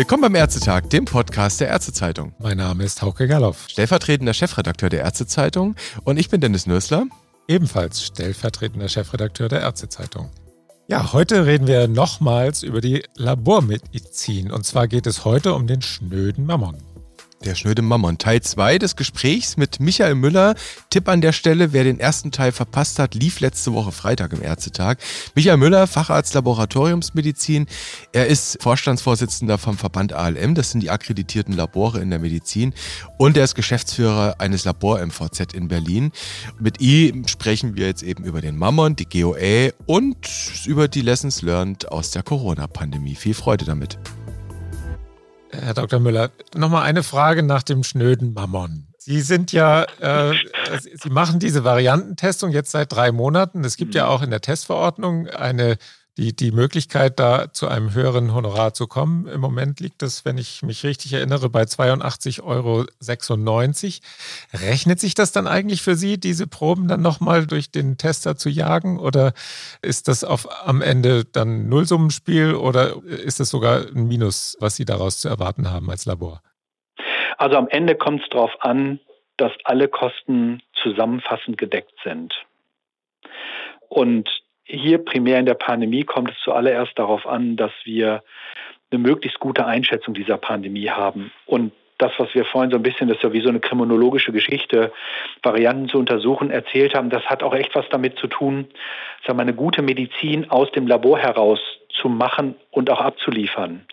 Willkommen beim Ärztetag, dem Podcast der Ärztezeitung. Mein Name ist Hauke Gerloff, Stellvertretender Chefredakteur der Ärztezeitung, und ich bin Dennis Nößler. Ebenfalls stellvertretender Chefredakteur der Ärztezeitung. Ja, heute reden wir nochmals über die Labormedizin. Und zwar geht es heute um den schnöden Mammon. Der schnöde Mammon, Teil 2 des Gesprächs mit Michael Müller. Tipp an der Stelle, wer den ersten Teil verpasst hat, lief letzte Woche Freitag im Ärztetag. Michael Müller, Facharzt Laboratoriumsmedizin. Er ist Vorstandsvorsitzender vom Verband ALM, das sind die akkreditierten Labore in der Medizin. Und er ist Geschäftsführer eines Labor-MVZ in Berlin. Mit ihm sprechen wir jetzt eben über den Mammon, die GOA und über die Lessons learned aus der Corona-Pandemie. Viel Freude damit. Herr Dr. Müller, nochmal eine Frage nach dem schnöden Mammon. Sie sind ja, Sie machen diese Variantentestung jetzt seit 3 Monaten. Es gibt ja auch in der Testverordnung die Möglichkeit, da zu einem höheren Honorar zu kommen. Im Moment liegt das, wenn ich mich richtig erinnere, bei 82,96 €. Rechnet sich das dann eigentlich für Sie, diese Proben dann nochmal durch den Tester zu jagen? Oder ist das am Ende dann ein Nullsummenspiel oder ist das sogar ein Minus, was Sie daraus zu erwarten haben als Labor? Also am Ende kommt es darauf an, dass alle Kosten zusammenfassend gedeckt sind. Und hier primär in der Pandemie kommt es zuallererst darauf an, dass wir eine möglichst gute Einschätzung dieser Pandemie haben. Und das, was wir vorhin so ein bisschen, das ist ja wie so eine kriminologische Geschichte, Varianten zu untersuchen, erzählt haben, das hat auch echt was damit zu tun, sagen wir, eine gute Medizin aus dem Labor heraus zu machen und auch abzuliefern.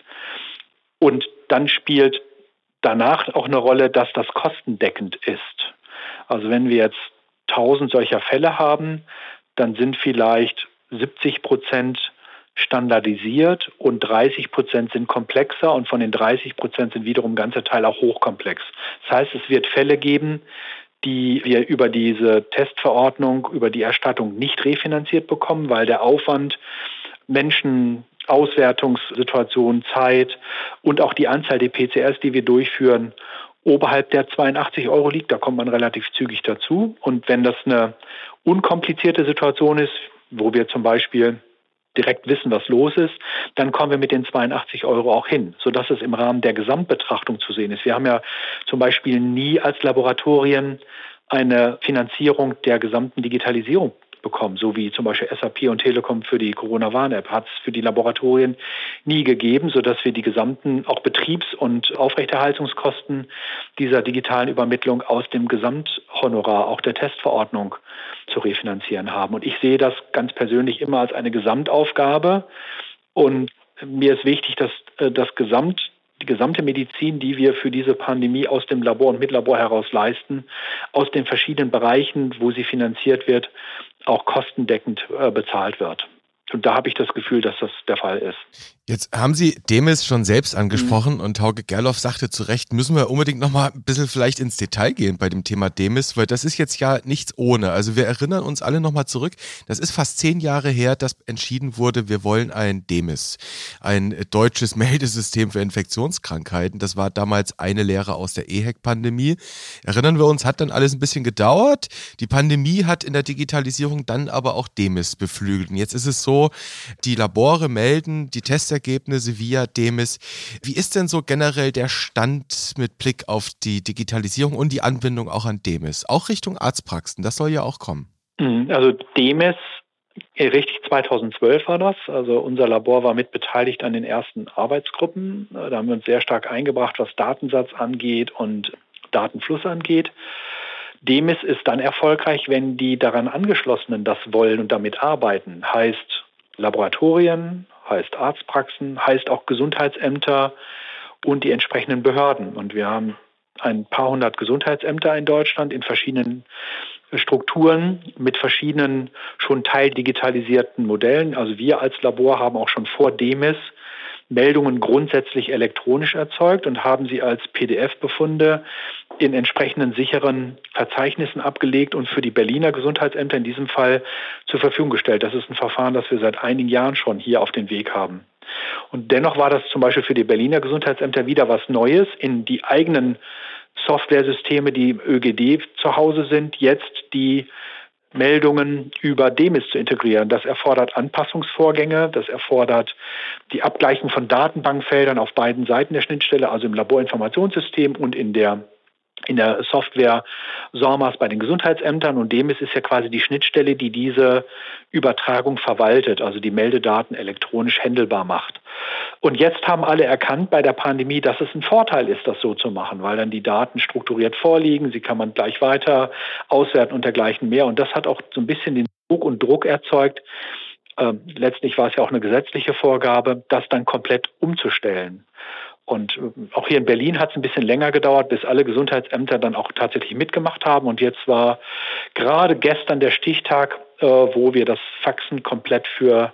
Und dann spielt danach auch eine Rolle, dass das kostendeckend ist. Also wenn wir jetzt 1000 solcher Fälle haben, dann sind vielleicht 70% standardisiert und 30% sind komplexer und von den 30% sind wiederum ganze Teile auch hochkomplex. Das heißt, es wird Fälle geben, die wir über diese Testverordnung, über die Erstattung nicht refinanziert bekommen, weil der Aufwand, Menschen, Auswertungssituation, Zeit und auch die Anzahl der PCRs, die wir durchführen, oberhalb der 82 € liegt. Da kommt man relativ zügig dazu. Und wenn das eine unkomplizierte Situation ist, wo wir zum Beispiel direkt wissen, was los ist, dann kommen wir mit den 82 € auch hin, sodass es im Rahmen der Gesamtbetrachtung zu sehen ist. Wir haben ja zum Beispiel nie als Laboratorien eine Finanzierung der gesamten Digitalisierung bekommen, so wie zum Beispiel SAP und Telekom für die Corona-Warn-App, hat es für die Laboratorien nie gegeben, sodass wir die gesamten auch Betriebs- und Aufrechterhaltungskosten dieser digitalen Übermittlung aus dem Gesamthonorar, auch der Testverordnung, zu refinanzieren haben. Und ich sehe das ganz persönlich immer als eine Gesamtaufgabe. Und mir ist wichtig, dass die gesamte Medizin, die wir für diese Pandemie aus dem Labor und mit Labor heraus leisten, aus den verschiedenen Bereichen, wo sie finanziert wird, auch kostendeckend bezahlt wird. Und da habe ich das Gefühl, dass das der Fall ist. Jetzt haben Sie Demis schon selbst angesprochen und Hauke Gerloff sagte zu Recht, müssen wir unbedingt noch mal ein bisschen vielleicht ins Detail gehen bei dem Thema Demis, weil das ist jetzt ja nichts ohne. Also wir erinnern uns alle noch mal zurück, das ist fast 10 Jahre her, dass entschieden wurde, wir wollen ein Demis, ein deutsches Meldesystem für Infektionskrankheiten. Das war damals eine Lehre aus der EHEC-Pandemie. Erinnern wir uns, hat dann alles ein bisschen gedauert. Die Pandemie hat in der Digitalisierung dann aber auch Demis beflügelt. Und jetzt ist es so, die Labore melden die Testergebnisse via Demis. Wie ist denn so generell der Stand mit Blick auf die Digitalisierung und die Anbindung auch an Demis? Auch Richtung Arztpraxen, das soll ja auch kommen. Also Demis, richtig 2012 war das. Also unser Labor war mit beteiligt an den ersten Arbeitsgruppen. Da haben wir uns sehr stark eingebracht, was Datensatz angeht und Datenfluss angeht. Demis ist dann erfolgreich, wenn die daran Angeschlossenen das wollen und damit arbeiten. Heißt Laboratorien, heißt Arztpraxen, heißt auch Gesundheitsämter und die entsprechenden Behörden. Und wir haben ein paar hundert Gesundheitsämter in Deutschland in verschiedenen Strukturen mit verschiedenen schon teildigitalisierten Modellen. Also wir als Labor haben auch schon vor Demis Meldungen grundsätzlich elektronisch erzeugt und haben sie als PDF-Befunde in entsprechenden sicheren Verzeichnissen abgelegt und für die Berliner Gesundheitsämter in diesem Fall zur Verfügung gestellt. Das ist ein Verfahren, das wir seit einigen Jahren schon hier auf den Weg haben. Und dennoch war das zum Beispiel für die Berliner Gesundheitsämter wieder was Neues, in die eigenen Softwaresysteme, die im ÖGD zu Hause sind, jetzt die Meldungen über DEMIS zu integrieren. Das erfordert Anpassungsvorgänge, das erfordert die Abgleichung von Datenbankfeldern auf beiden Seiten der Schnittstelle, also im Laborinformationssystem und in der Software SORMAS bei den Gesundheitsämtern, und DEMIS ist ja quasi die Schnittstelle, die diese Übertragung verwaltet, also die Meldedaten elektronisch händelbar macht. Und jetzt haben alle erkannt bei der Pandemie, dass es ein Vorteil ist, das so zu machen, weil dann die Daten strukturiert vorliegen, sie kann man gleich weiter auswerten und dergleichen mehr. Und das hat auch so ein bisschen den Druck erzeugt. Letztlich war es ja auch eine gesetzliche Vorgabe, das dann komplett umzustellen. Und auch hier in Berlin hat es ein bisschen länger gedauert, bis alle Gesundheitsämter dann auch tatsächlich mitgemacht haben. Und jetzt war gerade gestern der Stichtag, wo wir das Faxen komplett für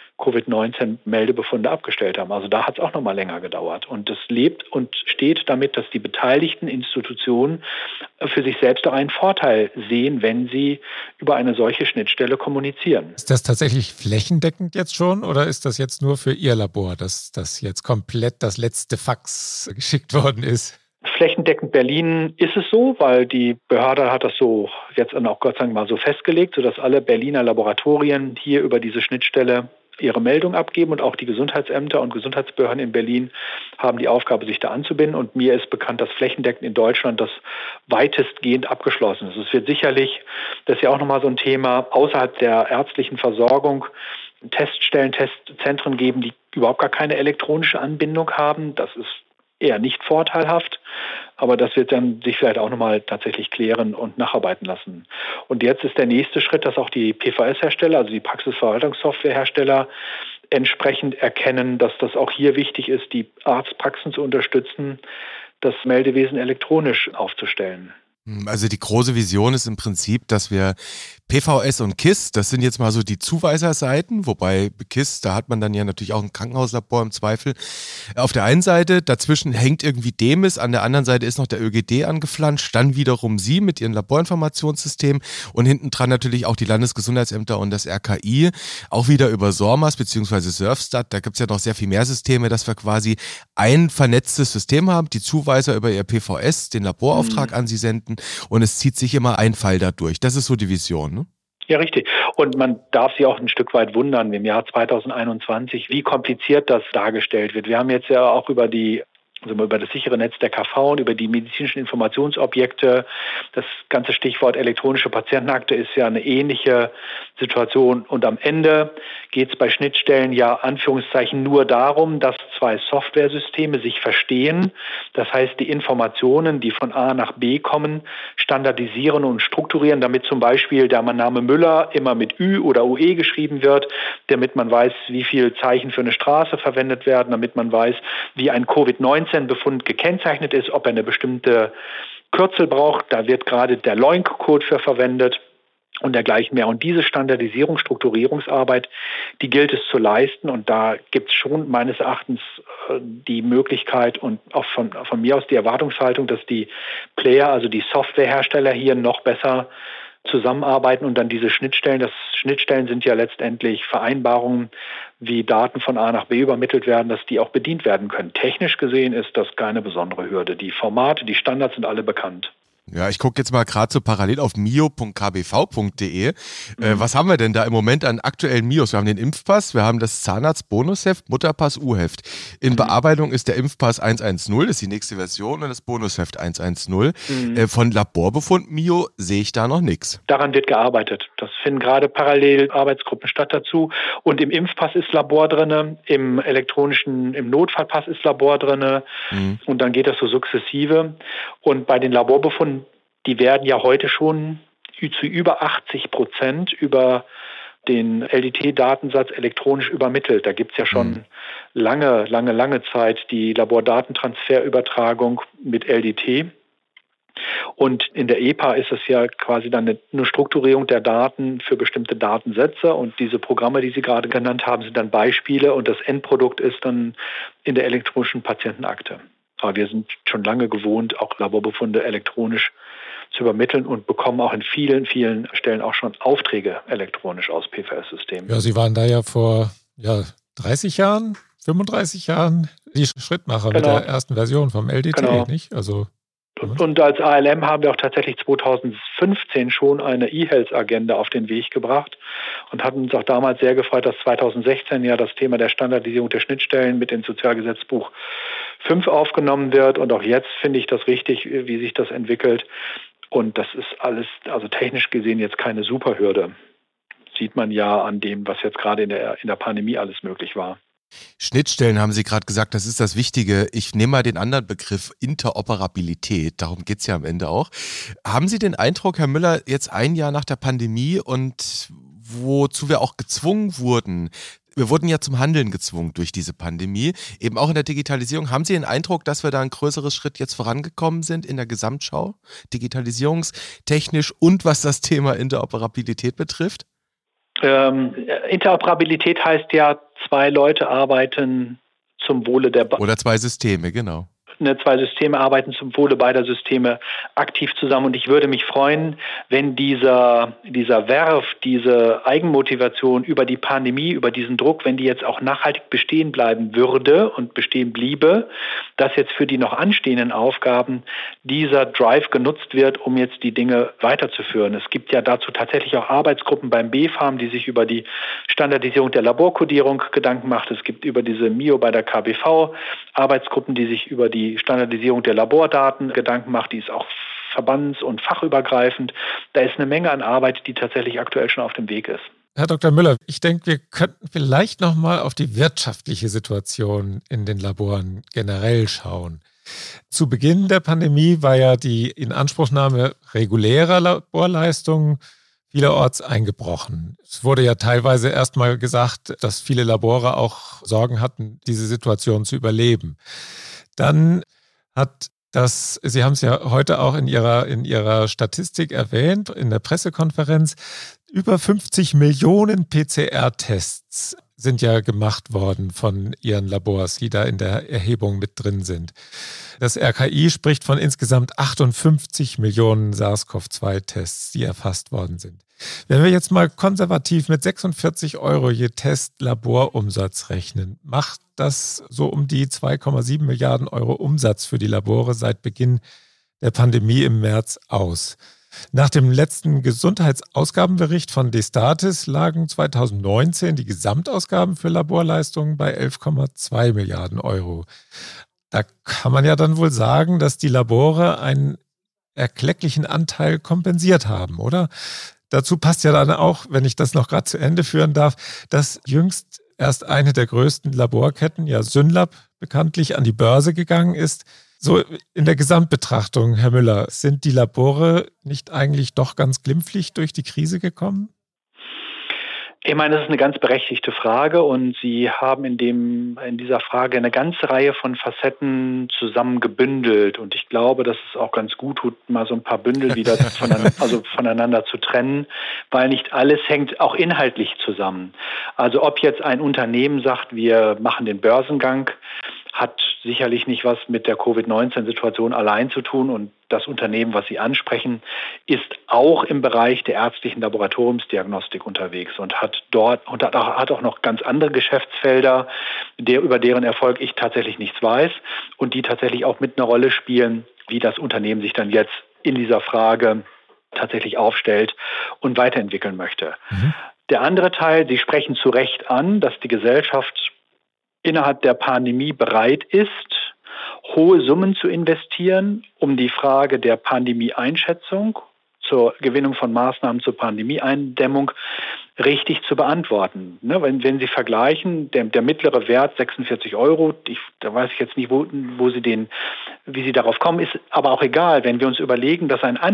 Covid-19-Meldebefunde abgestellt haben. Also da hat es auch nochmal länger gedauert. Und es lebt und steht damit, dass die beteiligten Institutionen für sich selbst auch einen Vorteil sehen, wenn sie über eine solche Schnittstelle kommunizieren. Ist das tatsächlich flächendeckend jetzt schon oder ist das jetzt nur für Ihr Labor, dass das jetzt komplett das letzte Fax geschickt worden ist? Flächendeckend Berlin ist es so, weil die Behörde hat das so jetzt auch Gott sei Dank mal so festgelegt, sodass alle Berliner Laboratorien hier über diese Schnittstelle ihre Meldung abgeben, und auch die Gesundheitsämter und Gesundheitsbehörden in Berlin haben die Aufgabe, sich da anzubinden. Und mir ist bekannt, dass flächendeckend in Deutschland das weitestgehend abgeschlossen ist. Es wird sicherlich, das ist ja auch nochmal so ein Thema, außerhalb der ärztlichen Versorgung Teststellen, Testzentren geben, die überhaupt gar keine elektronische Anbindung haben. Das ist eher nicht vorteilhaft, aber das wird dann sich vielleicht auch nochmal tatsächlich klären und nacharbeiten lassen. Und jetzt ist der nächste Schritt, dass auch die PVS-Hersteller, also die Praxisverwaltungssoftwarehersteller, entsprechend erkennen, dass das auch hier wichtig ist, die Arztpraxen zu unterstützen, das Meldewesen elektronisch aufzustellen. Also die große Vision ist im Prinzip, dass wir PVS und KISS, das sind jetzt mal so die Zuweiserseiten, wobei KISS, da hat man dann ja natürlich auch ein Krankenhauslabor im Zweifel. Auf der einen Seite, dazwischen hängt irgendwie DEMIS, an der anderen Seite ist noch der ÖGD angeflanscht, dann wiederum Sie mit Ihren Laborinformationssystem und hinten dran natürlich auch die Landesgesundheitsämter und das RKI, auch wieder über SORMAS bzw. Surfstat. Da gibt es ja noch sehr viel mehr Systeme, dass wir quasi ein vernetztes System haben, die Zuweiser über ihr PVS den Laborauftrag an Sie senden und es zieht sich immer ein Fall dadurch. Das ist so die Vision, ne? Ja, richtig. Und man darf sich auch ein Stück weit wundern im Jahr 2021, wie kompliziert das dargestellt wird. Wir haben jetzt ja auch über das sichere Netz der KV und über die medizinischen Informationsobjekte. Das ganze Stichwort elektronische Patientenakte ist ja eine ähnliche Situation. Und am Ende geht es bei Schnittstellen ja Anführungszeichen nur darum, dass zwei Softwaresysteme sich verstehen. Das heißt, die Informationen, die von A nach B kommen, standardisieren und strukturieren, damit zum Beispiel der Name Müller immer mit Ü oder UE geschrieben wird, damit man weiß, wie viele Zeichen für eine Straße verwendet werden, damit man weiß, wie ein Covid-19-Befund gekennzeichnet ist, ob er eine bestimmte Kürzel braucht. Da wird gerade der LOINC-Code für verwendet und dergleichen mehr. Und diese Standardisierung, Strukturierungsarbeit, die gilt es zu leisten. Und da gibt es schon meines Erachtens die Möglichkeit und auch von mir aus die Erwartungshaltung, dass die Player, also die Softwarehersteller hier noch besser zusammenarbeiten und dann diese Schnittstellen sind ja letztendlich Vereinbarungen, wie Daten von A nach B übermittelt werden, dass die auch bedient werden können. Technisch gesehen ist das keine besondere Hürde. Die Formate, die Standards sind alle bekannt. Ja, ich gucke jetzt mal gerade so parallel auf mio.kbv.de. Was haben wir denn da im Moment an aktuellen Mios? Wir haben den Impfpass, wir haben das Zahnarzt-Bonusheft, Mutterpass U-Heft. In Bearbeitung ist der Impfpass 110, das ist die nächste Version, und das Bonusheft 110. Von Laborbefund Mio sehe ich da noch nichts. Daran wird gearbeitet. Das finden gerade parallel Arbeitsgruppen statt dazu. Und im Impfpass ist Labor drin, im Notfallpass ist Labor drin. Und dann geht das so sukzessive. Und bei den Laborbefunden, die werden ja heute schon zu über 80% über den LDT-Datensatz elektronisch übermittelt. Da gibt es ja schon lange Zeit die Labordatentransferübertragung mit LDT. Und in der EPA ist es ja quasi dann eine Strukturierung der Daten für bestimmte Datensätze. Und diese Programme, die Sie gerade genannt haben, sind dann Beispiele. Und das Endprodukt ist dann in der elektronischen Patientenakte. Aber wir sind schon lange gewohnt, auch Laborbefunde elektronisch zu übermitteln und bekommen auch in vielen Stellen auch schon Aufträge elektronisch aus PVS-Systemen. Ja, Sie waren da ja vor 30 Jahren, 35 Jahren die Schrittmacher mit der ersten Version vom LDT, nicht? Also Und als ALM haben wir auch tatsächlich 2015 schon eine E-Health-Agenda auf den Weg gebracht und hatten uns auch damals sehr gefreut, dass 2016 ja das Thema der Standardisierung der Schnittstellen mit ins Sozialgesetzbuch 5 aufgenommen wird. Und auch jetzt finde ich das richtig, wie sich das entwickelt. Und das ist alles, also technisch gesehen, jetzt keine Superhürde. Sieht man ja an dem, was jetzt gerade in der Pandemie alles möglich war. Schnittstellen haben Sie gerade gesagt, das ist das Wichtige. Ich nehme mal den anderen Begriff Interoperabilität, darum geht es ja am Ende auch. Haben Sie den Eindruck, Herr Müller, jetzt ein Jahr nach der Pandemie und wozu wir auch gezwungen wurden, wir wurden ja zum Handeln gezwungen durch diese Pandemie, eben auch in der Digitalisierung. Haben Sie den Eindruck, dass wir da ein größeres Schritt jetzt vorangekommen sind in der Gesamtschau, digitalisierungstechnisch und was das Thema Interoperabilität betrifft? Interoperabilität heißt ja, 2 Leute arbeiten zum Wohle der Oder 2 Systeme, genau. 2 Systeme arbeiten zum Wohle beider Systeme aktiv zusammen. Und ich würde mich freuen, wenn dieser Verve, diese Eigenmotivation über die Pandemie, über diesen Druck, wenn die jetzt auch nachhaltig bestehen bleiben würde und bestehen bliebe, dass jetzt für die noch anstehenden Aufgaben dieser Drive genutzt wird, um jetzt die Dinge weiterzuführen. Es gibt ja dazu tatsächlich auch Arbeitsgruppen beim BfArM, die sich über die Standardisierung der Laborkodierung Gedanken macht. Es gibt über diese MIO bei der KBV Arbeitsgruppen, die sich über die Standardisierung der Labordaten Gedanken macht. Die ist auch verbands- und fachübergreifend. Da ist eine Menge an Arbeit, die tatsächlich aktuell schon auf dem Weg ist. Herr Dr. Müller, ich denke, wir könnten vielleicht noch mal auf die wirtschaftliche Situation in den Laboren generell schauen. Zu Beginn der Pandemie war ja die Inanspruchnahme regulärer Laborleistungen vielerorts eingebrochen. Es wurde ja teilweise erstmal gesagt, dass viele Labore auch Sorgen hatten, diese Situation zu überleben. Dann hat das, Sie haben es ja heute auch in Ihrer Statistik erwähnt, in der Pressekonferenz, über 50 Millionen PCR-Tests sind ja gemacht worden von Ihren Labors, die da in der Erhebung mit drin sind. Das RKI spricht von insgesamt 58 Millionen SARS-CoV-2-Tests, die erfasst worden sind. Wenn wir jetzt mal konservativ mit 46 € je Test Laborumsatz rechnen, macht das so um die 2,7 Milliarden € Umsatz für die Labore seit Beginn der Pandemie im März aus. Nach dem letzten Gesundheitsausgabenbericht von Destatis lagen 2019 die Gesamtausgaben für Laborleistungen bei 11,2 Milliarden €. Da kann man ja dann wohl sagen, dass die Labore einen erklecklichen Anteil kompensiert haben, oder? Dazu passt ja dann auch, wenn ich das noch gerade zu Ende führen darf, dass jüngst erst eine der größten Laborketten, ja Synlab, bekanntlich an die Börse gegangen ist. So in der Gesamtbetrachtung, Herr Müller, sind die Labore nicht eigentlich doch ganz glimpflich durch die Krise gekommen? Ich meine, das ist eine ganz berechtigte Frage und Sie haben in dieser Frage eine ganze Reihe von Facetten zusammengebündelt und ich glaube, dass es auch ganz gut tut, mal so ein paar Bündel wieder voneinander zu trennen, weil nicht alles hängt auch inhaltlich zusammen. Also ob jetzt ein Unternehmen sagt, wir machen den Börsengang, hat sicherlich nicht was mit der Covid-19-Situation allein zu tun und das Unternehmen, was Sie ansprechen, ist auch im Bereich der ärztlichen Laboratoriumsdiagnostik unterwegs und hat auch noch ganz andere Geschäftsfelder, über deren Erfolg ich tatsächlich nichts weiß und die tatsächlich auch mit einer Rolle spielen, wie das Unternehmen sich dann jetzt in dieser Frage tatsächlich aufstellt und weiterentwickeln möchte. Der andere Teil, Sie sprechen zu Recht an, dass die Gesellschaft innerhalb der Pandemie bereit ist, hohe Summen zu investieren, um die Frage der Pandemie-Einschätzung zur Gewinnung von Maßnahmen zur Pandemie-Eindämmung richtig zu beantworten. Wenn Sie vergleichen, der mittlere Wert 46 €, da weiß ich jetzt nicht, wie Sie darauf kommen, ist aber auch egal, wenn wir uns überlegen, dass ein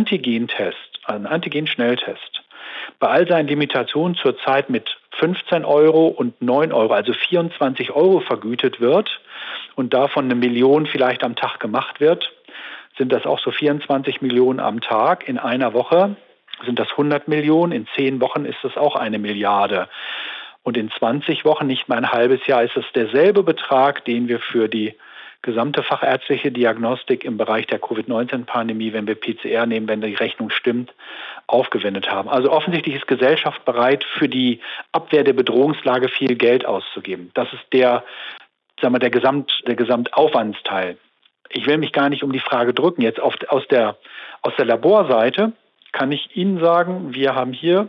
Antigen-Schnelltest, bei all seinen Limitationen zurzeit mit 15 € und 9 €, also 24 € vergütet wird und davon 1 Million vielleicht am Tag gemacht wird, sind das auch so 24 Millionen am Tag. In einer Woche sind das 100 Millionen, in 10 Wochen ist das auch 1 Milliarde. Und in 20 Wochen, nicht mal ein halbes Jahr, ist es derselbe Betrag, den wir für die gesamte fachärztliche Diagnostik im Bereich der Covid-19-Pandemie, wenn wir PCR nehmen, wenn die Rechnung stimmt, aufgewendet haben. Also offensichtlich ist Gesellschaft bereit, für die Abwehr der Bedrohungslage viel Geld auszugeben. Das ist der Gesamtaufwandsteil. Ich will mich gar nicht um die Frage drücken. Jetzt aus der Laborseite kann ich Ihnen sagen, wir haben hier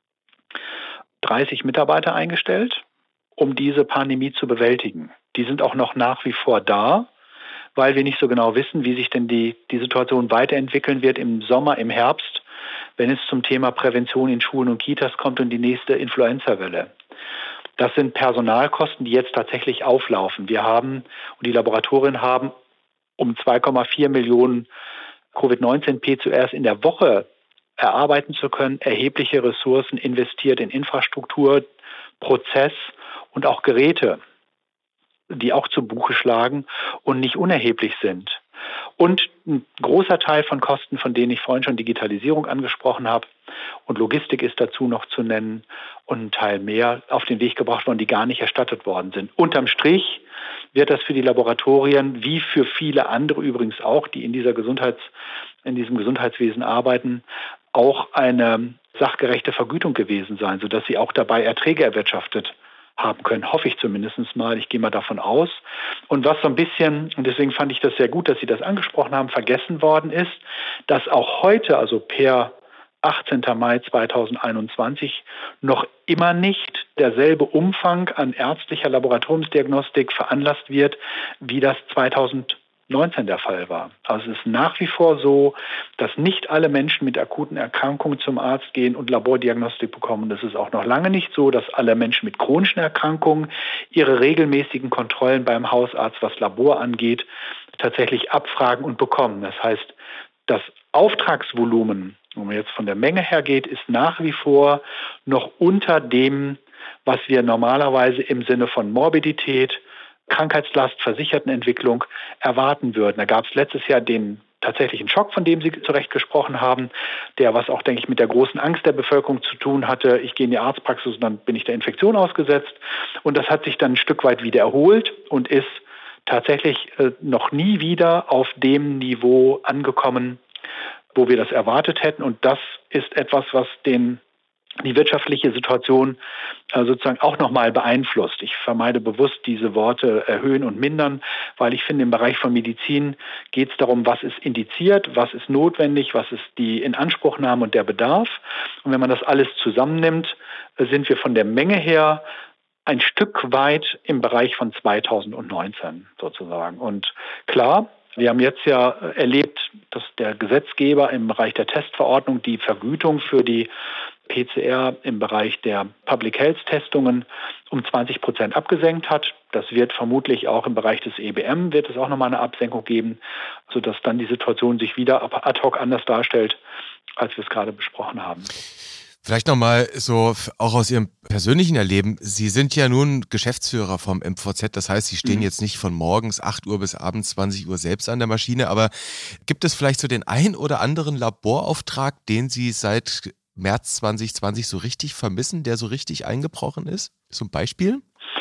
30 Mitarbeiter eingestellt, um diese Pandemie zu bewältigen. Die sind auch noch nach wie vor da, weil wir nicht so genau wissen, wie sich denn die Situation weiterentwickeln wird im Sommer, im Herbst, wenn es zum Thema Prävention in Schulen und Kitas kommt und die nächste Influenza-Welle. Das sind Personalkosten, die jetzt tatsächlich auflaufen. Wir haben und die Laboratorien haben, um 2,4 Millionen Covid-19-PCRs in der Woche erarbeiten zu können, erhebliche Ressourcen investiert in Infrastruktur, Prozess und auch Geräte, die auch zu Buche schlagen und nicht unerheblich sind. Und ein großer Teil von Kosten, von denen ich vorhin schon Digitalisierung angesprochen habe und Logistik ist dazu noch zu nennen und ein Teil mehr auf den Weg gebracht worden, die gar nicht erstattet worden sind. Unterm Strich wird das für die Laboratorien, wie für viele andere übrigens auch, die in diesem Gesundheitswesen arbeiten, auch eine sachgerechte Vergütung gewesen sein, sodass sie auch dabei Erträge erwirtschaftet haben können, hoffe ich zumindest mal. Ich gehe mal davon aus. Und was so ein bisschen, und deswegen fand ich das sehr gut, dass Sie das angesprochen haben, vergessen worden ist, dass auch heute, also per 18. Mai 2021, noch immer nicht derselbe Umfang an ärztlicher Laboratoriumsdiagnostik veranlasst wird, wie das 2019 der Fall war. Also es ist nach wie vor so, dass nicht alle Menschen mit akuten Erkrankungen zum Arzt gehen und Labordiagnostik bekommen. Und es ist auch noch lange nicht so, dass alle Menschen mit chronischen Erkrankungen ihre regelmäßigen Kontrollen beim Hausarzt, was Labor angeht, tatsächlich abfragen und bekommen. Das heißt, das Auftragsvolumen, wenn man jetzt von der Menge her geht, ist nach wie vor noch unter dem, was wir normalerweise im Sinne von Morbidität, Krankheitslast, Versichertenentwicklung erwarten würden. Da gab es letztes Jahr den tatsächlichen Schock, von dem Sie zu Recht gesprochen haben, der was auch, denke ich, mit der großen Angst der Bevölkerung zu tun hatte. Ich gehe in die Arztpraxis und dann bin ich der Infektion ausgesetzt. Und das hat sich dann ein Stück weit wieder erholt und ist tatsächlich noch nie wieder auf dem Niveau angekommen, wo wir das erwartet hätten. Und das ist etwas, was die wirtschaftliche Situation sozusagen auch nochmal beeinflusst. Ich vermeide bewusst diese Worte erhöhen und mindern, weil ich finde, im Bereich von Medizin geht es darum, was ist indiziert, was ist notwendig, was ist die Inanspruchnahme und der Bedarf. Und wenn man das alles zusammennimmt, sind wir von der Menge her ein Stück weit im Bereich von 2019 sozusagen. Und klar, wir haben jetzt ja erlebt, dass der Gesetzgeber im Bereich der Testverordnung die Vergütung für die PCR im Bereich der Public Health Testungen um 20% abgesenkt hat. Das wird vermutlich auch im Bereich des EBM wird es auch nochmal eine Absenkung geben, sodass dann die Situation sich wieder ad hoc anders darstellt, als wir es gerade besprochen haben. Vielleicht nochmal so auch aus Ihrem persönlichen Erleben. Sie sind ja nun Geschäftsführer vom MVZ, das heißt, Sie stehen jetzt nicht von morgens 8 Uhr bis abends 20 Uhr selbst an der Maschine, aber gibt es vielleicht so den ein oder anderen Laborauftrag, den Sie seit März 2020 so richtig vermissen, der so richtig eingebrochen ist? Zum Beispiel?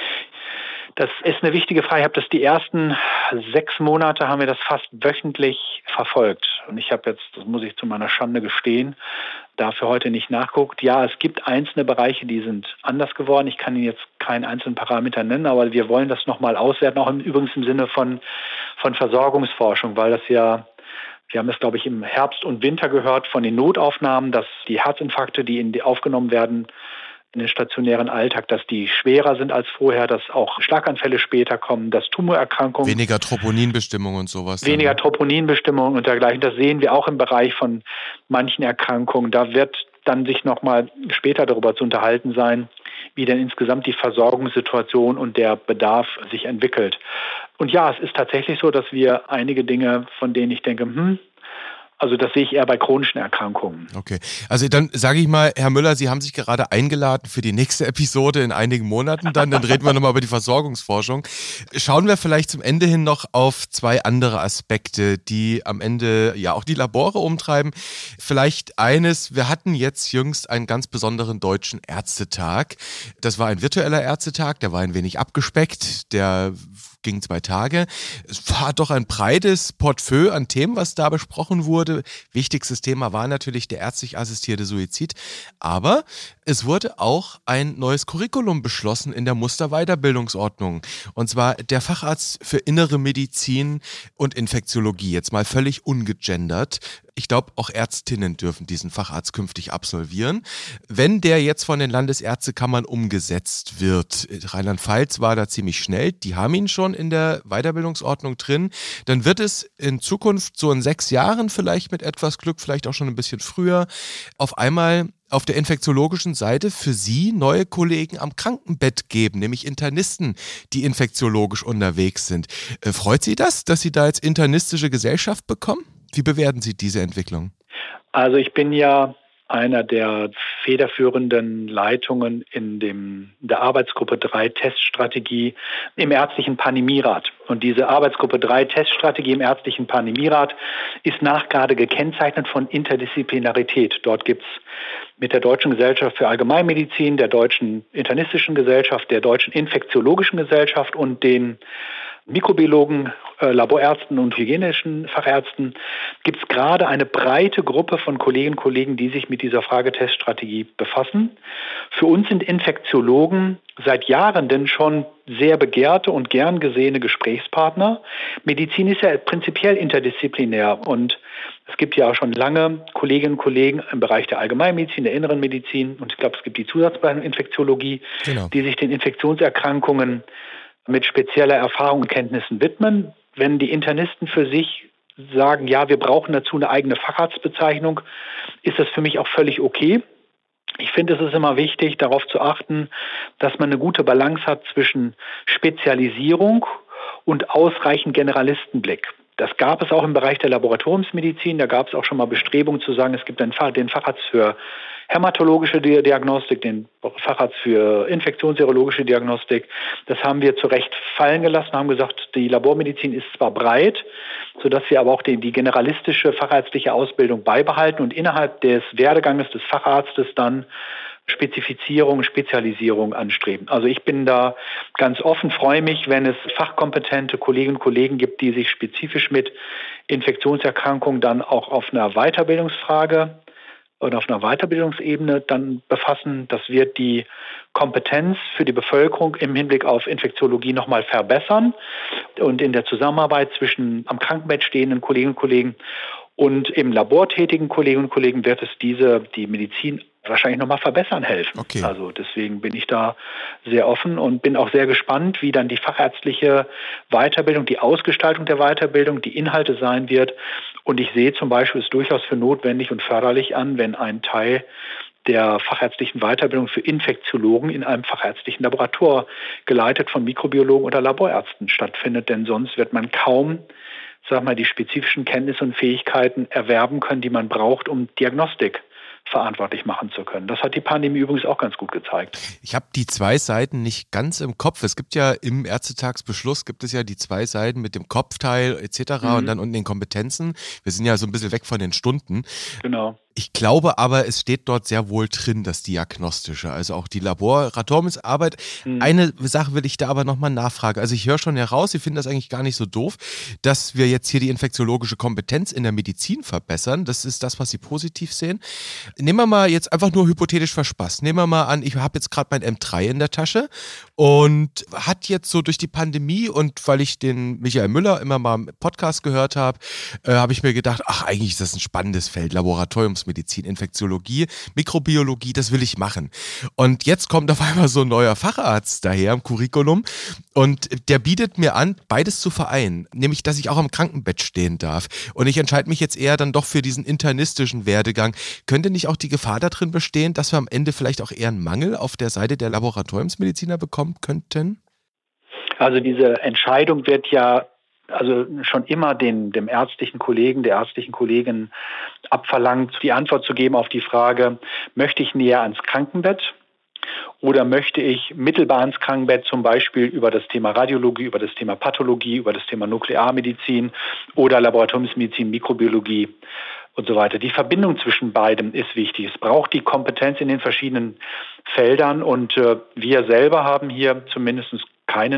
Das ist eine wichtige Frage. Ich habe das die ersten 6 Monate haben wir das fast wöchentlich verfolgt. Und ich habe jetzt, das muss ich zu meiner Schande gestehen, dafür heute nicht nachgeguckt. Ja, es gibt einzelne Bereiche, die sind anders geworden. Ich kann Ihnen jetzt keinen einzelnen Parameter nennen, aber wir wollen das nochmal auswerten, auch übrigens im Sinne von Versorgungsforschung, weil das ja, wir haben das, glaube ich, im Herbst und Winter gehört von den Notaufnahmen, dass die Herzinfarkte, die aufgenommen werden, in den stationären Alltag, dass die schwerer sind als vorher, dass auch Schlaganfälle später kommen, dass Tumorerkrankungen... Weniger Troponinbestimmung und sowas. Weniger Troponinbestimmung und dergleichen. Das sehen wir auch im Bereich von manchen Erkrankungen. Da wird dann sich nochmal später darüber zu unterhalten sein, wie denn insgesamt die Versorgungssituation und der Bedarf sich entwickelt. Und ja, es ist tatsächlich so, dass wir einige Dinge, von denen ich denke, also das sehe ich eher bei chronischen Erkrankungen. Okay, also dann sage ich mal, Herr Müller, Sie haben sich gerade eingeladen für die nächste Episode in einigen Monaten. Dann reden wir nochmal über die Versorgungsforschung. Schauen wir vielleicht zum Ende hin noch auf 2 andere Aspekte, die am Ende ja auch die Labore umtreiben. Vielleicht eines, wir hatten jetzt jüngst einen ganz besonderen deutschen Ärztetag. Das war ein virtueller Ärztetag, der war ein wenig abgespeckt, der ging 2 Tage. Es war doch ein breites Portfolio an Themen, was da besprochen wurde. Wichtigstes Thema war natürlich der ärztlich assistierte Suizid. Aber Es wurde auch ein neues Curriculum beschlossen in der Musterweiterbildungsordnung. Und zwar der Facharzt für Innere Medizin und Infektiologie. Jetzt mal völlig ungegendert. Ich glaube, auch Ärztinnen dürfen diesen Facharzt künftig absolvieren. Wenn der jetzt von den Landesärztekammern umgesetzt wird, Rheinland-Pfalz war da ziemlich schnell, die haben ihn schon in der Weiterbildungsordnung drin, dann wird es in Zukunft so in 6 Jahren vielleicht mit etwas Glück, vielleicht auch schon ein bisschen früher, auf einmal auf der infektiologischen Seite für Sie neue Kollegen am Krankenbett geben, nämlich Internisten, die infektiologisch unterwegs sind. Freut Sie das, dass Sie da jetzt internistische Gesellschaft bekommen? Wie bewerten Sie diese Entwicklung? Also ich bin ja einer der federführenden Leitungen in der Arbeitsgruppe 3 Teststrategie im ärztlichen Pandemierat. Und diese Arbeitsgruppe 3 Teststrategie im ärztlichen Pandemierat ist nachgerade gekennzeichnet von Interdisziplinarität. Dort gibt es mit der Deutschen Gesellschaft für Allgemeinmedizin, der Deutschen Internistischen Gesellschaft, der Deutschen Infektiologischen Gesellschaft und den Mikrobiologen, Laborärzten und hygienischen Fachärzten gibt es gerade eine breite Gruppe von Kolleginnen und Kollegen, die sich mit dieser Frage Teststrategie befassen. Für uns sind Infektiologen seit Jahren denn schon sehr begehrte und gern gesehene Gesprächspartner. Medizin ist ja prinzipiell interdisziplinär und es gibt ja auch schon lange Kolleginnen und Kollegen im Bereich der Allgemeinmedizin, der inneren Medizin und ich glaube, es gibt die Zusatzbezeichnung Infektiologie, die sich den Infektionserkrankungen mit spezieller Erfahrung und Kenntnissen widmen. Wenn die Internisten für sich sagen, ja, wir brauchen dazu eine eigene Facharztbezeichnung, ist das für mich auch völlig okay. Ich finde, es ist immer wichtig, darauf zu achten, dass man eine gute Balance hat zwischen Spezialisierung und ausreichend Generalistenblick. Das gab es auch im Bereich der Laboratoriumsmedizin. Da gab es auch schon mal Bestrebungen zu sagen, es gibt den Facharzt für hämatologische Diagnostik, den Facharzt für infektionsserologische Diagnostik. Das haben wir zu Recht fallen gelassen, haben gesagt, die Labormedizin ist zwar breit, sodass wir aber auch die generalistische fachärztliche Ausbildung beibehalten und innerhalb des Werdeganges des Facharztes dann Spezifizierung, Spezialisierung anstreben. Also ich bin da ganz offen, freue mich, wenn es fachkompetente Kolleginnen und Kollegen gibt, die sich spezifisch mit Infektionserkrankungen dann auch auf einer Weiterbildungsfrage oder auf einer Weiterbildungsebene dann befassen. Das wird die Kompetenz für die Bevölkerung im Hinblick auf Infektiologie nochmal verbessern und in der Zusammenarbeit zwischen am Krankenbett stehenden Kolleginnen und Kollegen und im Labor tätigen Kolleginnen und Kollegen wird es die Medizin wahrscheinlich nochmal verbessern helfen. Okay. Also deswegen bin ich da sehr offen und bin auch sehr gespannt, wie dann die fachärztliche Weiterbildung, die Ausgestaltung der Weiterbildung, die Inhalte sein wird. Und ich sehe zum Beispiel es durchaus für notwendig und förderlich an, wenn ein Teil der fachärztlichen Weiterbildung für Infektiologen in einem fachärztlichen Laborator geleitet von Mikrobiologen oder Laborärzten stattfindet. Denn sonst wird man kaum die spezifischen Kenntnisse und Fähigkeiten erwerben können, die man braucht, um Diagnostik verantwortlich machen zu können. Das hat die Pandemie übrigens auch ganz gut gezeigt. Ich habe die 2 Seiten nicht ganz im Kopf. Es gibt ja im Ärztetagsbeschluss gibt es ja die 2 Seiten mit dem Kopfteil etc. Und dann unten den Kompetenzen. Wir sind ja so ein bisschen weg von den Stunden. Genau. Ich glaube aber, es steht dort sehr wohl drin, das Diagnostische, also auch die Laboratoriumsarbeit. Eine Sache will ich da aber nochmal nachfragen. Also ich höre schon heraus, Sie finden das eigentlich gar nicht so doof, dass wir jetzt hier die infektiologische Kompetenz in der Medizin verbessern. Das ist das, was Sie positiv sehen. Nehmen wir mal jetzt einfach nur hypothetisch verspaßt. Nehmen wir mal an, ich habe jetzt gerade mein M3 in der Tasche und hat jetzt so durch die Pandemie und weil ich den Michael Müller immer mal im Podcast gehört habe, habe ich mir gedacht, ach, eigentlich ist das ein spannendes Feld, Laboratoriumsmedizin, Infektiologie, Mikrobiologie, das will ich machen. Und jetzt kommt auf einmal so ein neuer Facharzt daher im Curriculum und der bietet mir an, beides zu vereinen, nämlich, dass ich auch am Krankenbett stehen darf. Und ich entscheide mich jetzt eher dann doch für diesen internistischen Werdegang. Könnte nicht auch die Gefahr darin bestehen, dass wir am Ende vielleicht auch eher einen Mangel auf der Seite der Laboratoriumsmediziner bekommen könnten? Also diese Entscheidung wird ja schon immer dem ärztlichen Kollegen, der ärztlichen Kollegin abverlangt, die Antwort zu geben auf die Frage, möchte ich näher ans Krankenbett oder möchte ich mittelbar ans Krankenbett zum Beispiel über das Thema Radiologie, über das Thema Pathologie, über das Thema Nuklearmedizin oder Laboratoriumsmedizin, Mikrobiologie und so weiter. Die Verbindung zwischen beidem ist wichtig. Es braucht die Kompetenz in den verschiedenen Feldern und wir selber haben hier zumindest keine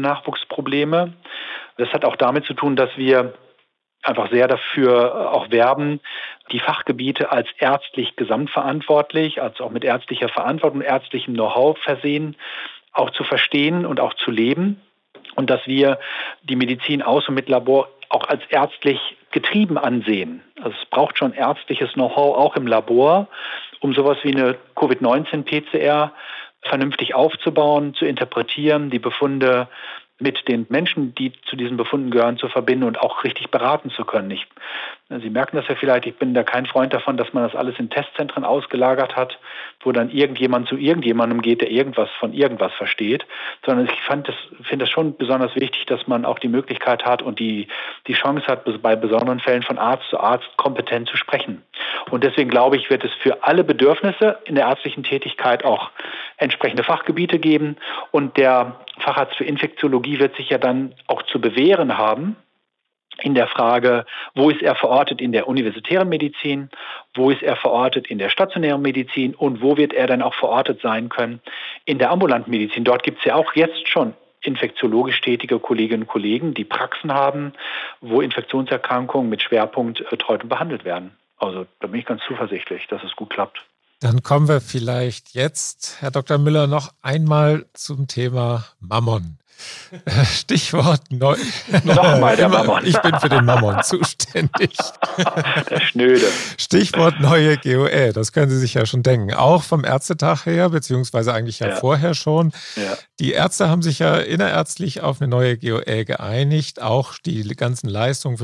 Nachwuchsprobleme. Das hat auch damit zu tun, dass wir einfach sehr dafür auch werben, die Fachgebiete als ärztlich gesamtverantwortlich, also auch mit ärztlicher Verantwortung, ärztlichem Know-how versehen, auch zu verstehen und auch zu leben. Und dass wir die Medizin aus und mit Labor auch als ärztlich getrieben ansehen. Also es braucht schon ärztliches Know-how auch im Labor, um sowas wie eine Covid-19-PCR vernünftig aufzubauen, zu interpretieren, die Befunde mit den Menschen, die zu diesen Befunden gehören, zu verbinden und auch richtig beraten zu können. Sie merken das ja vielleicht, ich bin da kein Freund davon, dass man das alles in Testzentren ausgelagert hat, wo dann irgendjemand zu irgendjemandem geht, der irgendwas von irgendwas versteht, sondern ich finde das schon besonders wichtig, dass man auch die Möglichkeit hat und die Chance hat, bei besonderen Fällen von Arzt zu Arzt kompetent zu sprechen. Und deswegen glaube ich, wird es für alle Bedürfnisse in der ärztlichen Tätigkeit auch entsprechende Fachgebiete geben und der Facharzt für Infektiologie wird sich ja dann auch zu bewähren haben in der Frage, wo ist er verortet in der universitären Medizin, wo ist er verortet in der stationären Medizin und wo wird er dann auch verortet sein können in der ambulanten Medizin. Dort gibt es ja auch jetzt schon infektiologisch tätige Kolleginnen und Kollegen, die Praxen haben, wo Infektionserkrankungen mit Schwerpunkt betreut und behandelt werden. Also da bin ich ganz zuversichtlich, dass es gut klappt. Dann kommen wir vielleicht jetzt, Herr Dr. Müller, noch einmal zum Thema Mammon. Stichwort neu. Nochmal der Mammon. Ich bin für den Mammon zuständig. Der Schnöde. Stichwort neue GOL, das können Sie sich ja schon denken. Auch vom Ärztetag her, beziehungsweise eigentlich ja vorher schon. Ja. Die Ärzte haben sich ja innerärztlich auf eine neue GOL geeinigt. Auch die ganzen Leistungen,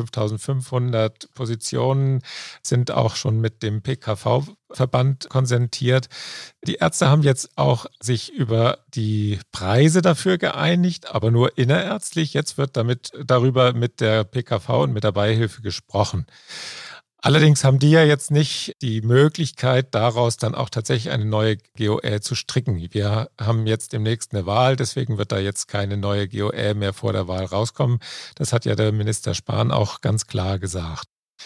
5500 Positionen, sind auch schon mit dem PKV-Verband konsentiert. Die Ärzte haben jetzt auch sich über die Preise dafür geeinigt, aber nur innerärztlich. Jetzt wird darüber mit der PKV und mit der Beihilfe gesprochen. Allerdings haben die ja jetzt nicht die Möglichkeit, daraus dann auch tatsächlich eine neue GOL zu stricken. Wir haben jetzt demnächst eine Wahl, deswegen wird da jetzt keine neue GOL mehr vor der Wahl rauskommen. Das hat ja der Minister Spahn auch ganz klar gesagt.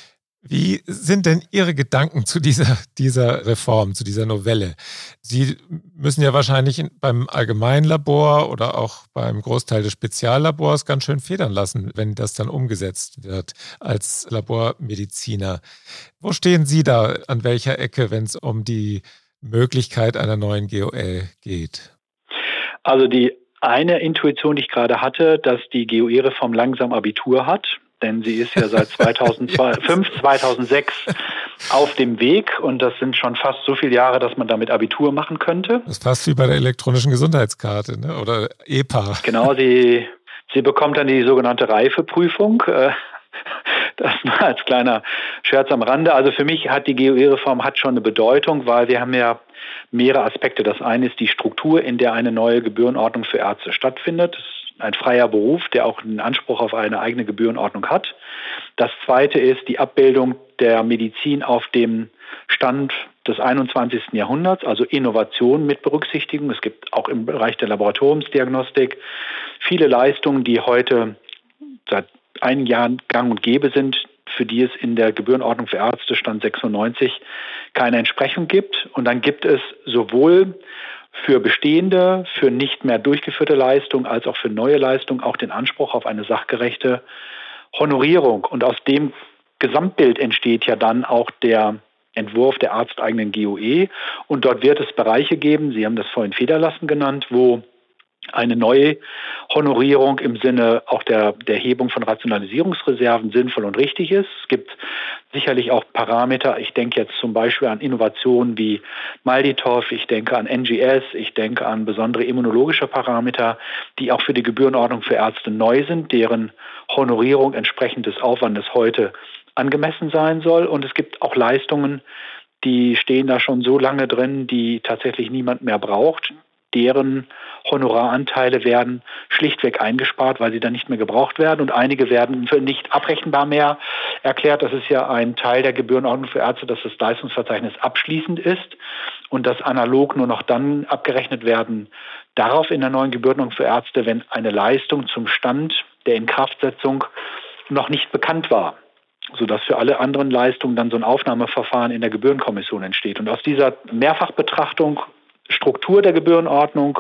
Wie sind denn Ihre Gedanken zu dieser Reform, zu dieser Novelle? Sie müssen ja wahrscheinlich beim Allgemeinlabor oder auch beim Großteil des Speziallabors ganz schön federn lassen, wenn das dann umgesetzt wird als Labormediziner. Wo stehen Sie da, an welcher Ecke, wenn es um die Möglichkeit einer neuen GOL geht? Also die eine Intuition, die ich gerade hatte, dass die GOE-Reform langsam Abitur hat. Denn sie ist ja seit 2005, 2006 auf dem Weg und das sind schon fast so viele Jahre, dass man damit Abitur machen könnte. Das ist fast wie bei der elektronischen Gesundheitskarte, ne? Oder EPA. Genau, sie bekommt dann die sogenannte Reifeprüfung. Das mal als kleiner Scherz am Rande. Also für mich hat die GOE-Reform schon eine Bedeutung, weil wir haben ja mehrere Aspekte. Das eine ist die Struktur, in der eine neue Gebührenordnung für Ärzte stattfindet. Das ist ein freier Beruf, der auch einen Anspruch auf eine eigene Gebührenordnung hat. Das zweite ist die Abbildung der Medizin auf dem Stand des 21. Jahrhunderts, also Innovation mit Berücksichtigung. Es gibt auch im Bereich der Laboratoriumsdiagnostik viele Leistungen, die heute seit einigen Jahren gang und gäbe sind, für die es in der Gebührenordnung für Ärzte Stand 96 keine Entsprechung gibt. Und dann gibt es sowohl für bestehende, für nicht mehr durchgeführte Leistungen als auch für neue Leistungen auch den Anspruch auf eine sachgerechte Honorierung. Und aus dem Gesamtbild entsteht ja dann auch der Entwurf der arzteigenen GOE. Und dort wird es Bereiche geben, Sie haben das vorhin Federlassen genannt, wo eine neue Honorierung im Sinne auch der Hebung von Rationalisierungsreserven sinnvoll und richtig ist. Es gibt sicherlich auch Parameter, ich denke jetzt zum Beispiel an Innovationen wie Malditow, ich denke an NGS, ich denke an besondere immunologische Parameter, die auch für die Gebührenordnung für Ärzte neu sind, deren Honorierung entsprechend des Aufwandes heute angemessen sein soll. Und es gibt auch Leistungen, die stehen da schon so lange drin, die tatsächlich niemand mehr braucht. Deren Honoraranteile werden schlichtweg eingespart, weil sie dann nicht mehr gebraucht werden. Und einige werden für nicht abrechenbar mehr erklärt. Das ist ja ein Teil der Gebührenordnung für Ärzte, dass das Leistungsverzeichnis abschließend ist und das analog nur noch dann abgerechnet werden darf in der neuen Gebührenordnung für Ärzte, wenn eine Leistung zum Stand der Inkraftsetzung noch nicht bekannt war, sodass für alle anderen Leistungen dann so ein Aufnahmeverfahren in der Gebührenkommission entsteht. Und aus dieser Mehrfachbetrachtung Struktur der Gebührenordnung,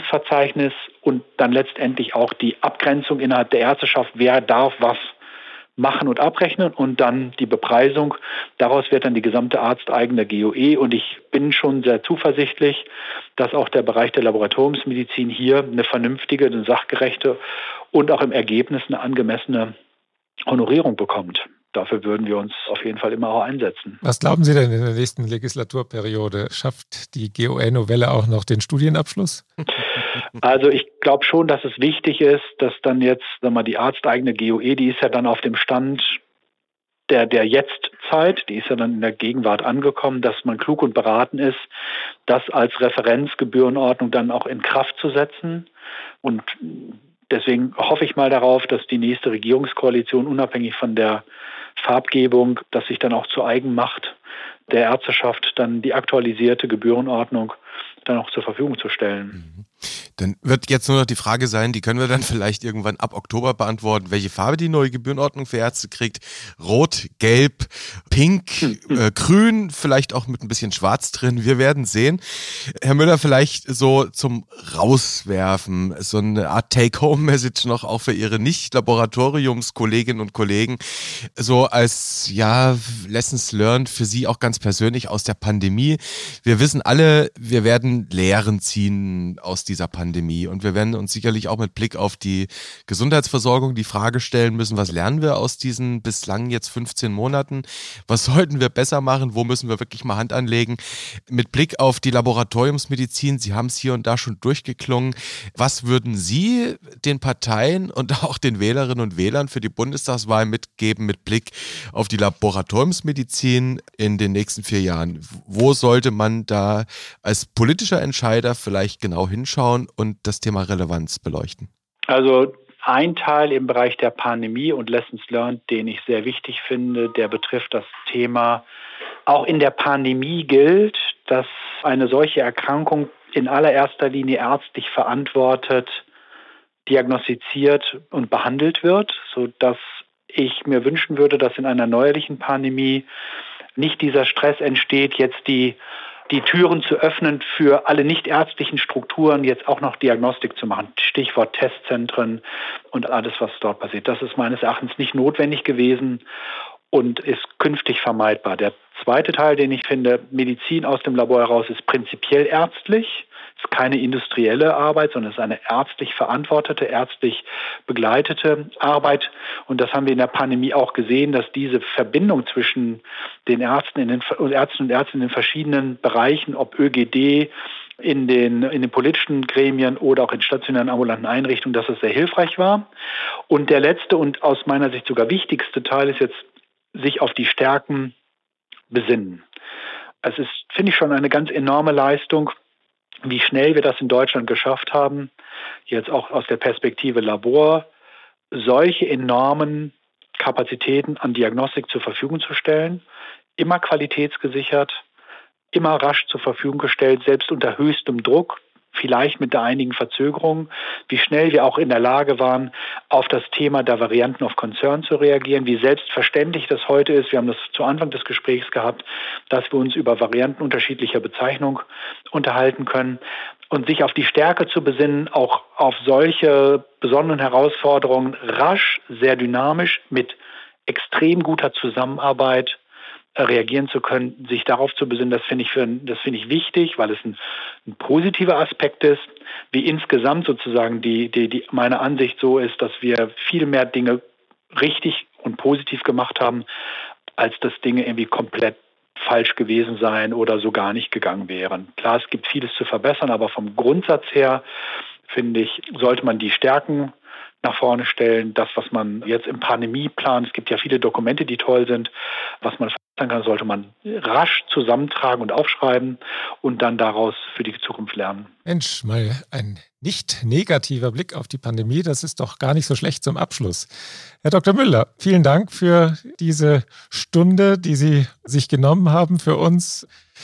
Leistungsverzeichnis und dann letztendlich auch die Abgrenzung innerhalb der Ärzteschaft, wer darf was machen und abrechnen und dann die Bepreisung. Daraus wird dann die gesamte arzteigene GOE und ich bin schon sehr zuversichtlich, dass auch der Bereich der Laboratoriumsmedizin hier eine vernünftige, eine sachgerechte und auch im Ergebnis eine angemessene Honorierung bekommt. Dafür würden wir uns auf jeden Fall immer auch einsetzen. Was glauben Sie denn in der nächsten Legislaturperiode? Schafft die GOE-Novelle auch noch den Studienabschluss? Also ich glaube schon, dass es wichtig ist, dass dann jetzt, die arzteigene GOE, die ist ja dann auf dem Stand der Jetztzeit, die ist ja dann in der Gegenwart angekommen, dass man klug und beraten ist, das als Referenzgebührenordnung dann auch in Kraft zu setzen. Und deswegen hoffe ich mal darauf, dass die nächste Regierungskoalition unabhängig von der Farbgebung, dass sich dann auch zu eigen macht, der Ärzteschaft dann die aktualisierte Gebührenordnung dann auch zur Verfügung zu stellen. Dann wird jetzt nur noch die Frage sein, die können wir dann vielleicht irgendwann ab Oktober beantworten, welche Farbe die neue Gebührenordnung für Ärzte kriegt. Rot, Gelb, Pink, Grün, vielleicht auch mit ein bisschen Schwarz drin. Wir werden sehen. Herr Müller, vielleicht so zum Rauswerfen, so eine Art Take-Home-Message noch auch für Ihre Nicht-Laboratoriumskolleginnen und Kollegen. So als, Lessons learned für Sie auch ganz persönlich aus der Pandemie. Wir wissen alle, wir werden Lehren ziehen aus dieser Pandemie und wir werden uns sicherlich auch mit Blick auf die Gesundheitsversorgung die Frage stellen müssen, was lernen wir aus diesen bislang jetzt 15 Monaten? Was sollten wir besser machen? Wo müssen wir wirklich mal Hand anlegen? Mit Blick auf die Laboratoriumsmedizin, Sie haben es hier und da schon durchgeklungen. Was würden Sie den Parteien und auch den Wählerinnen und Wählern für die Bundestagswahl mitgeben mit Blick auf die Laboratoriumsmedizin in den nächsten 4 Jahren? Wo sollte man da als politischer Entscheider vielleicht genau hinschauen und das Thema Relevanz beleuchten? Also ein Teil im Bereich der Pandemie und Lessons learned, den ich sehr wichtig finde, der betrifft das Thema, auch in der Pandemie gilt, dass eine solche Erkrankung in allererster Linie ärztlich verantwortet, diagnostiziert und behandelt wird, sodass ich mir wünschen würde, dass in einer neuerlichen Pandemie nicht dieser Stress entsteht, jetzt die Türen zu öffnen für alle nichtärztlichen Strukturen, jetzt auch noch Diagnostik zu machen. Stichwort Testzentren und alles, was dort passiert. Das ist meines Erachtens nicht notwendig gewesen und ist künftig vermeidbar. Der zweite Teil, den ich finde, Medizin aus dem Labor heraus, ist prinzipiell ärztlich. Ist keine industrielle Arbeit, sondern es ist eine ärztlich verantwortete, ärztlich begleitete Arbeit. Und das haben wir in der Pandemie auch gesehen, dass diese Verbindung zwischen den Ärzten und Ärztinnen in den verschiedenen Bereichen, ob ÖGD, in den politischen Gremien oder auch in stationären ambulanten Einrichtungen, dass es sehr hilfreich war. Und der letzte und aus meiner Sicht sogar wichtigste Teil ist jetzt, sich auf die Stärken besinnen. Es ist, finde ich, schon eine ganz enorme Leistung, wie schnell wir das in Deutschland geschafft haben, jetzt auch aus der Perspektive Labor, solche enormen Kapazitäten an Diagnostik zur Verfügung zu stellen, immer qualitätsgesichert, immer rasch zur Verfügung gestellt, selbst unter höchstem Druck, vielleicht mit der einigen Verzögerung, wie schnell wir auch in der Lage waren, auf das Thema der Varianten of Concern zu reagieren, wie selbstverständlich das heute ist. Wir haben das zu Anfang des Gesprächs gehabt, dass wir uns über Varianten unterschiedlicher Bezeichnung unterhalten können und sich auf die Stärke zu besinnen, auch auf solche besonderen Herausforderungen rasch, sehr dynamisch, mit extrem guter Zusammenarbeit reagieren zu können, sich darauf zu besinnen, das finde ich wichtig, weil es ein positiver Aspekt ist, wie insgesamt sozusagen meine Ansicht so ist, dass wir viel mehr Dinge richtig und positiv gemacht haben, als dass Dinge irgendwie komplett falsch gewesen seien oder so gar nicht gegangen wären. Klar, es gibt vieles zu verbessern, aber vom Grundsatz her, finde ich, sollte man die Stärken nach vorne stellen. Das, was man jetzt im Pandemieplan, es gibt ja viele Dokumente, die toll sind, was man verbessern kann, sollte man rasch zusammentragen und aufschreiben und dann daraus für die Zukunft lernen. Mensch, mal ein nicht negativer Blick auf die Pandemie, das ist doch gar nicht so schlecht zum Abschluss. Herr Dr. Müller, vielen Dank für diese Stunde, die Sie sich genommen haben für uns.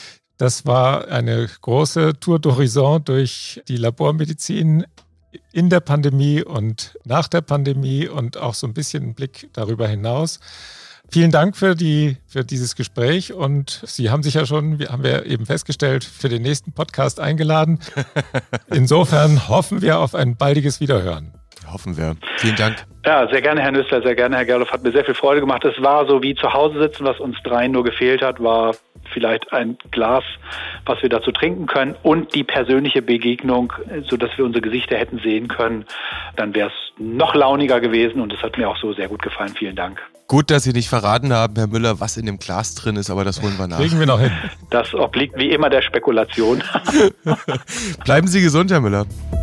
Das war eine große Tour d'Horizon durch die Labormedizin in der Pandemie und nach der Pandemie und auch so ein bisschen einen Blick darüber hinaus. Vielen Dank für dieses Gespräch und Sie haben sich ja schon, haben wir eben festgestellt, für den nächsten Podcast eingeladen. Insofern hoffen wir auf ein baldiges Wiederhören. Hoffen wir. Vielen Dank. Ja, sehr gerne, Herr Nüssler, sehr gerne, Herr Gerloff. Hat mir sehr viel Freude gemacht. Es war so wie zu Hause sitzen, was uns dreien nur gefehlt hat, war vielleicht ein Glas, was wir dazu trinken können und die persönliche Begegnung, sodass wir unsere Gesichter hätten sehen können. Dann wäre es noch launiger gewesen und es hat mir auch so sehr gut gefallen. Vielen Dank. Gut, dass Sie nicht verraten haben, Herr Müller, was in dem Glas drin ist, aber das holen wir nach. Kriegen wir noch hin. Das obliegt wie immer der Spekulation. Bleiben Sie gesund, Herr Müller.